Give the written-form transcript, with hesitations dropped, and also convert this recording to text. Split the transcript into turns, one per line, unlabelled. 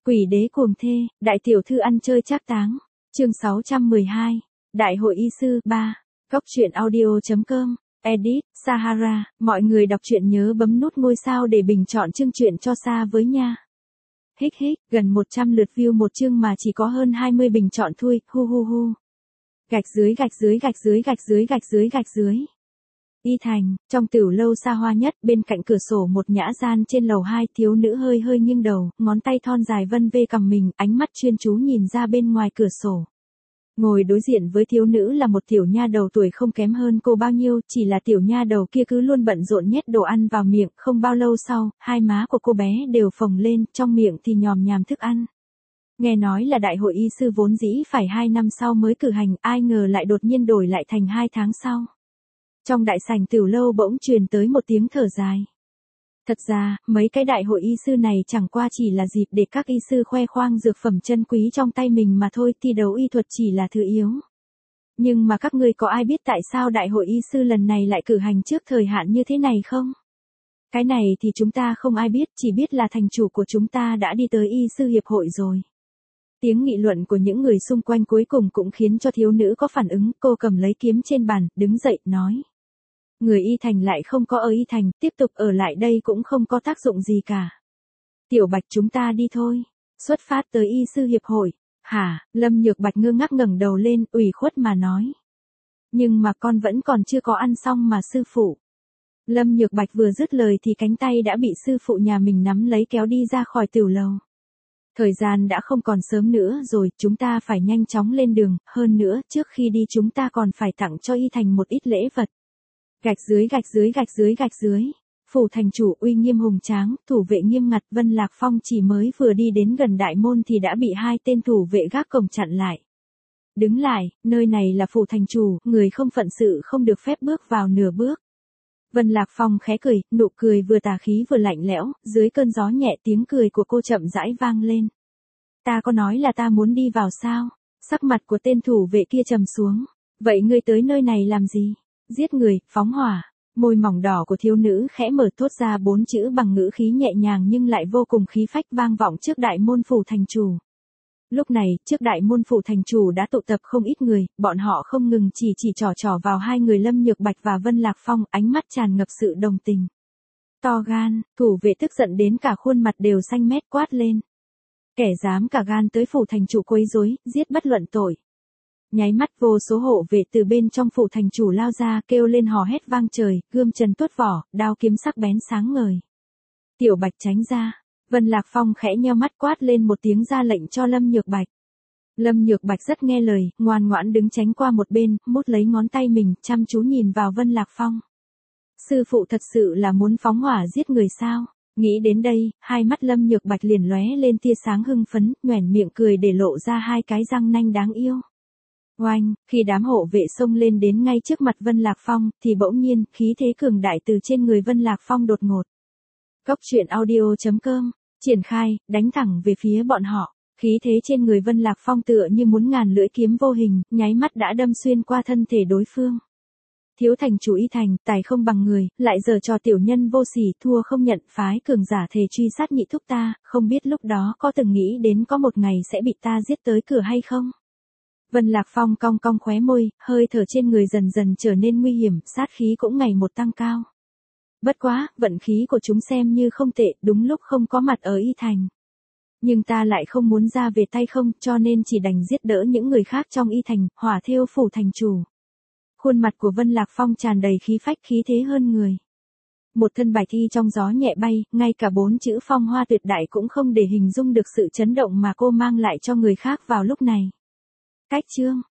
Quỷ đế cuồng thê, đại tiểu thư ăn chơi trác táng. Chương 612. Đại hội y sư 3. Góc truyện audio.com. Edit, Sahara, mọi người đọc truyện nhớ bấm nút ngôi sao để bình chọn chương truyện cho Sa với nha. Hích hích, gần 100 lượt view một chương mà chỉ có hơn 20 bình chọn thôi, hu hu hu. Gạch dưới gạch dưới gạch dưới gạch dưới gạch dưới gạch dưới. Y Thành, trong tiểu lâu xa hoa nhất, bên cạnh cửa sổ một nhã gian trên lầu 2, thiếu nữ hơi hơi nghiêng đầu, ngón tay thon dài vân vê cằm mình, ánh mắt chuyên chú nhìn ra bên ngoài cửa sổ. Ngồi đối diện với thiếu nữ là một tiểu nha đầu tuổi không kém hơn cô bao nhiêu, chỉ là tiểu nha đầu kia cứ luôn bận rộn nhét đồ ăn vào miệng, không bao lâu sau, hai má của cô bé đều phồng lên, trong miệng thì nhòm nhàm thức ăn. Nghe nói là đại hội y sư vốn dĩ phải 2 năm sau mới cử hành, ai ngờ lại đột nhiên đổi lại thành 2 tháng sau. Trong đại sảnh tiểu lâu bỗng truyền tới một tiếng thở dài. Thật ra, mấy cái đại hội y sư này chẳng qua chỉ là dịp để các y sư khoe khoang dược phẩm chân quý trong tay mình mà thôi, thi đấu y thuật chỉ là thứ yếu. Nhưng mà các ngươi có ai biết tại sao đại hội y sư lần này lại cử hành trước thời hạn như thế này không? Cái này thì chúng ta không ai biết, chỉ biết là thành chủ của chúng ta đã đi tới y sư hiệp hội rồi. Tiếng nghị luận của những người xung quanh cuối cùng cũng khiến cho thiếu nữ có phản ứng, cô cầm lấy kiếm trên bàn, đứng dậy, nói. Người Y Thành lại không có ở Y Thành, tiếp tục ở lại đây cũng không có tác dụng gì cả. Tiểu Bạch chúng ta đi thôi. Xuất phát tới y sư hiệp hội. Hả? Lâm Nhược Bạch ngơ ngác ngẩng đầu lên, ủy khuất mà nói. Nhưng mà con vẫn còn chưa có ăn xong mà sư phụ. Lâm Nhược Bạch vừa dứt lời thì cánh tay đã bị sư phụ nhà mình nắm lấy kéo đi ra khỏi tiểu lầu. Thời gian đã không còn sớm nữa rồi, chúng ta phải nhanh chóng lên đường, hơn nữa, trước khi đi chúng ta còn phải tặng cho Y Thành một ít lễ vật. Gạch dưới gạch dưới gạch dưới gạch dưới. Phủ thành chủ uy nghiêm hùng tráng, thủ vệ nghiêm ngặt, Vân Lạc Phong chỉ mới vừa đi đến gần đại môn thì đã bị 2 tên thủ vệ gác cổng chặn lại. Đứng lại, nơi này là phủ thành chủ, người không phận sự không được phép bước vào nửa bước. Vân Lạc Phong khẽ cười, nụ cười vừa tà khí vừa lạnh lẽo, dưới cơn gió nhẹ tiếng cười của cô chậm rãi vang lên. Ta có nói là ta muốn đi vào sao? Sắc mặt của tên thủ vệ kia trầm xuống. Vậy ngươi tới nơi này làm gì? Giết người, phóng hỏa. Môi mỏng đỏ của thiếu nữ khẽ mở thốt ra 4 chữ bằng ngữ khí nhẹ nhàng nhưng lại vô cùng khí phách vang vọng trước đại môn phủ thành chủ. Lúc này, trước đại môn phủ thành chủ đã tụ tập không ít người, bọn họ không ngừng chỉ trỏ vào hai người Lâm Nhược Bạch và Vân Lạc Phong, ánh mắt tràn ngập sự đồng tình. To gan, thủ vệ tức giận đến cả khuôn mặt đều xanh mét quát lên. Kẻ dám cả gan tới phủ thành chủ quấy rối, giết bất luận tội. Nháy mắt vô số hộ vệ từ bên trong phủ thành chủ lao ra kêu lên hò hét vang trời, gươm trần tuốt vỏ, đao kiếm sắc bén sáng ngời. Tiểu Bạch tránh ra. Vân Lạc Phong khẽ nheo mắt quát lên một tiếng ra lệnh cho Lâm Nhược Bạch. Lâm Nhược Bạch rất nghe lời, ngoan ngoãn đứng tránh qua một bên, mút lấy ngón tay mình, chăm chú nhìn vào Vân Lạc Phong. Sư phụ thật sự là muốn phóng hỏa giết người sao? Nghĩ đến đây, hai mắt Lâm Nhược Bạch liền lóe lên tia sáng hưng phấn, nhoẻn miệng cười để lộ ra 2 cái răng nanh đáng yêu. Oanh, khi đám hộ vệ xông lên đến ngay trước mặt Vân Lạc Phong, thì bỗng nhiên, khí thế cường đại từ trên người Vân Lạc Phong đột ngột. Góc truyện audio.com, triển khai, đánh thẳng về phía bọn họ. Khí thế trên người Vân Lạc Phong tựa như muốn ngàn lưỡi kiếm vô hình, nháy mắt đã đâm xuyên qua thân thể đối phương. Thiếu thành chủ Y Thành, tài không bằng người, lại giờ cho tiểu nhân vô sỉ, thua không nhận, phái cường giả thề truy sát nhị thúc ta, không biết lúc đó có từng nghĩ đến có một ngày sẽ bị ta giết tới cửa hay không? Vân Lạc Phong cong cong khóe môi, hơi thở trên người dần dần trở nên nguy hiểm, sát khí cũng ngày một tăng cao. Bất quá, vận khí của chúng xem như không tệ, đúng lúc không có mặt ở Y Thành. Nhưng ta lại không muốn ra về tay không, cho nên chỉ đành giết đỡ những người khác trong Y Thành, hỏa thiêu phủ thành chủ. Khuôn mặt của Vân Lạc Phong tràn đầy khí phách khí thế hơn người. Một thân bài thi trong gió nhẹ bay, ngay cả 4 chữ phong hoa tuyệt đại cũng không để hình dung được sự chấn động mà cô mang lại cho người khác vào lúc này. Cách chương,